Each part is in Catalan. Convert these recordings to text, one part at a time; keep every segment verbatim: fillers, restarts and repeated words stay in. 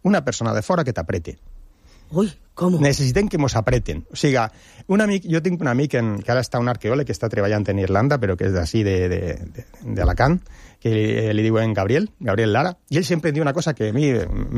una persona de fora que t'aprete. Ui, com? Necessitem que mos apreten. O sigui, un amic, jo tinc un amic en, que ara està un arqueòleg que està treballant en Irlanda, però que és d'ací, de, de, de, d'Alacant, que li, li diuen Gabriel, Gabriel Lara, i ell sempre em diu una cosa que a mi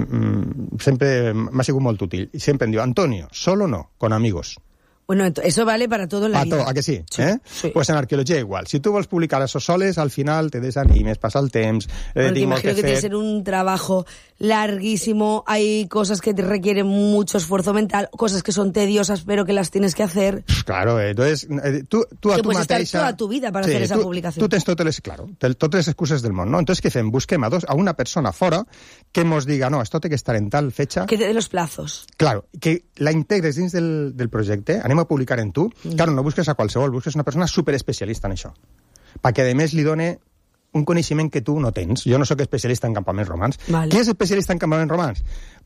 mm, sempre m'ha sigut molt útil. I sempre em diu, Antonio, solo no, con amigos. Bueno, eso vale para todo en la a vida. Todo, ¿a que sí? Sí, ¿Eh? sí. Pues en arqueología igual. Si tú vols publicar esos soles, al final te desanimes, pasa el temps... Eh, Porque imagino que, que tiene que ser un trabajo larguísimo, hay cosas que te requieren mucho esfuerzo mental, cosas que son tediosas, pero que las tienes que hacer. Claro, entonces, eh, tú, tú a que tu puedes mateixa... estar toda tu vida para sí, hacer esa tu, publicación. Tu tens totes les, claro, totes les excuses del món, no? Entonces, què fem? Busquem a, dos, a una persona fora que mos diga, no, esto té que estar en tal fecha... Que te dé los plazos. Claro, que la integres dins del, del projecte, anem a publicar en tu, mm. claro, no busques a qualsevol, busques una persona superespecialista en això, perquè a més li done un coneixement que tu no tens. Jo no sóc especialista en campaments romans. Vale. Qui és especialista en campaments romans?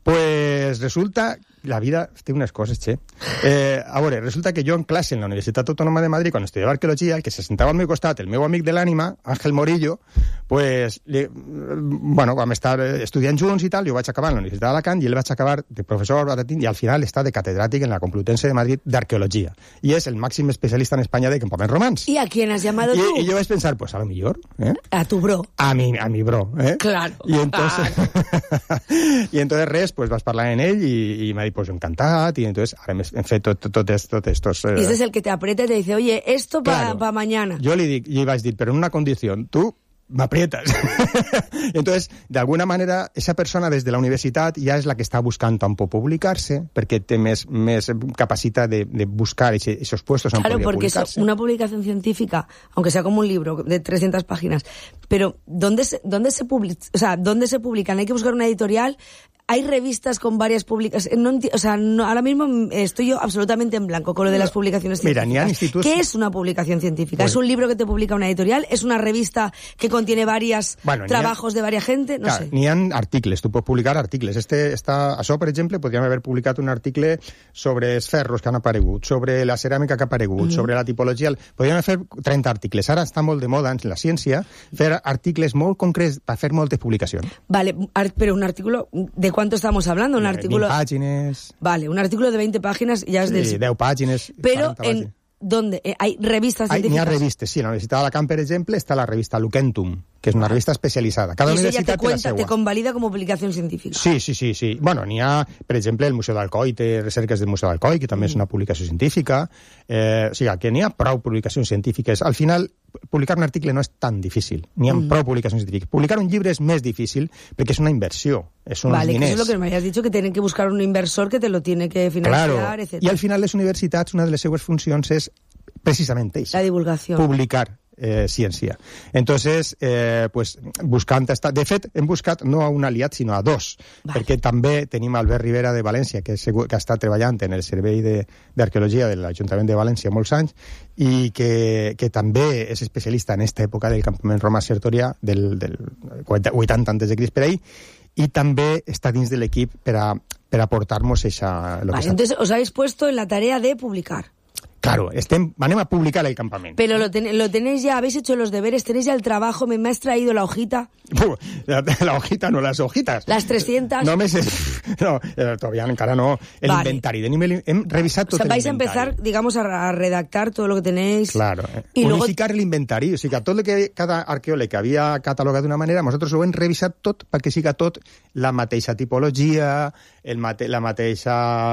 Pues resulta... La vida té unes coses, che. Eh, a veure, resulta que jo en classe en la Universitat Autònoma de Madrid, quan estudiava arqueologia, el que se sentava al meu costat, el meu amic de l'ànima, Ángel Morillo, pues, li, bueno, vam estar estudiant junts i tal, jo vaig acabar en la Universitat d'Alacant i ell vaig acabar de professor i al final està de catedràtic en la Complutense de Madrid d'arqueologia. I és el màxim especialista en Espanya de campaments romans. ¿Y a quién has llamado y, tú? Y yo voy a pensar, pues a lo mejor, ¿eh? A tu bro. A mi, a mi bro, ¿eh? Claro. Y entonces, claro. y entonces res, pues vas parlar en ell i, i m'ha dit, pues encantat, i entonces ara hem fet tot, tot, tot estos... Eh... Y ese es el que te aprieta y te dice, oye, esto para claro. pa mañana. Yo le dic, yo iba a decir, pero en una condición, tú m'aprietas. Entonces, de alguna manera, esa persona des de la universitat ja és la que està buscant on pot publicar-se, perquè té més, més capacitat de, de buscar esos puestos on claro, podria porque publicarse. Eso, una publicación científica, aunque sea como un libro de trescientas páginas, pero ¿dónde se, dónde se publica? O sea, ¿dónde se publican? Hay que buscar una editorial. Hay revistas con varias publicaciones. No enti- o sea, no, ahora mismo estoy yo absolutamente en blanco con lo de las publicaciones Mira, científicas. ni hay institutos... ¿Qué es una publicación científica? Bueno. ¿Es un libro que te publica una editorial? ¿Es una revista que contiene varios bueno, trabajos ha... de varias gente? No Clar, sé. N'hi ha articles, tu pots publicar articles. Este, esta, això, per exemple, podríem haver publicat un article sobre els ferros que han aparegut, sobre la ceràmica que ha aparegut, mm-hmm. sobre la tipologia... Podríem fer trenta articles. Ara està molt de moda en la ciència fer articles molt concrets per fer moltes publicacions. Vale, pero un artículo, ¿de cuánto estamos hablando? Un artículo... vint pàgines... Vale, un artículo de veinte páginas ya es sí, del... Sí, deu pàgines... Pero en... ¿Dónde? Eh, ¿Hay revistas científicas? N'hi ha revistes, sí. En la Universitat d'Alacant, per exemple, està la revista Lucentum, que és una revista especialitzada. Cada y eso ya universitat te cuenta, té la seua. te convalida como publicación científica. Sí, sí, sí, sí. Bueno, n'hi ha, per exemple, el Museu d'Alcoi té recerques del Museu d'Alcoi, que també mm. és una publicació científica. Eh, o sigui, que n'hi ha prou publicacions científiques. Al final, publicar un article no és tan difícil. N'hi ha mm. prou publicacions científiques. Publicar un llibre és més difícil perquè és una inversió, és uns vale, diners. Vale, eso es lo que me habías dicho, que tienen que buscar un inversor que te lo tiene que financiar, claro. etcétera. I al final les universitats, una de les seues funcions és precisament això. La divulgació. Publicar eh, ciència. Entonces, eh, pues, buscant... Esta... De fet, hem buscat no a un aliat, sinó a dos, vale. Perquè també tenim Albert Rivera de València, que, segur, que està treballant en el Servei d'Arqueologia de, de l'Ajuntament de València molts anys, i que, que també és especialista en aquesta època del campament romà Sertorià, del, del vuitanta antes de Crist per ahí, i també està dins de l'equip per a, per a aportar-nos esa... Lo vale, que entonces os habéis puesto en la tarea de publicar. Claro, estem, anem a publicar el campament. Pero lo, ten, lo tenéis ya, habéis hecho los deberes, tenéis ya el trabajo, me, me has traído la hojita. La, la hojita, no las hojitas. Las trescientas. No me sé, no, todavía encara no. El vale. Inventari de nivel, hem revisat tot o sea, vais el inventari. a empezar, digamos, a, a redactar todo lo que tenéis. Claro. Y unificar luego... l'inventari, o sigui que tot el que cada arqueòleg havia catalogat d'una manera, nosaltres ho hem revisat tot perquè siga tot la mateixa tipologia, el mate, la mateixa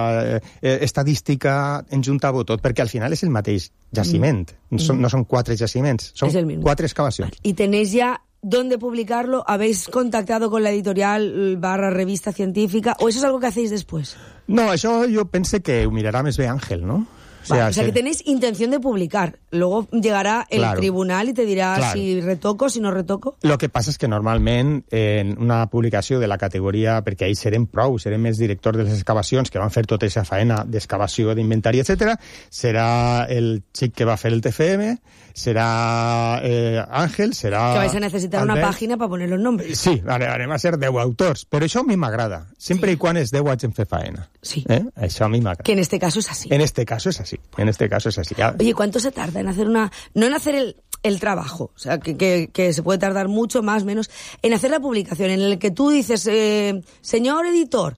eh, estadística, enjuntar-ho tot, perquè al final és el mateix jaciment. Mm. Son, no són quatre jaciments, són quatre excavacions. Y tenéis ya dónde publicarlo. ¿Habéis contactado con la editorial barra revista científica? ¿O eso es algo que hacéis después? No, això jo pense que ho mirarà més bé Ángel, no? O sea, vale, o sea que tenéis intención de publicar. Luego llegará el claro, tribunal y te dirá claro. si retoco, si no retoco. Lo que passa és que normalment en una publicació de la categoria, perquè ahí serem prou, serem més director de les excavacions que van fer tota aquesta faena d'excavació, d'inventari, etcètera, serà el xic que va fer el T F M, serà eh, Ángel, serà... Que vais a necesitar Albert. Una pàgina per poner los nombres. Sí, anem a ser deu autors, però això a mi m'agrada, sempre sí. I quan és deu anys en fer faena. Sí. ¿Eh? Això a mi m'agrada. Que en este caso es así. En este caso es así. En este caso es así. Ya. Oye, ¿cuánto se tarda en hacer una... No en hacer el, el trabajo, o sea, que, que, que se puede tardar mucho, más, menos, en hacer la publicación, en el que tú dices, eh, señor editor,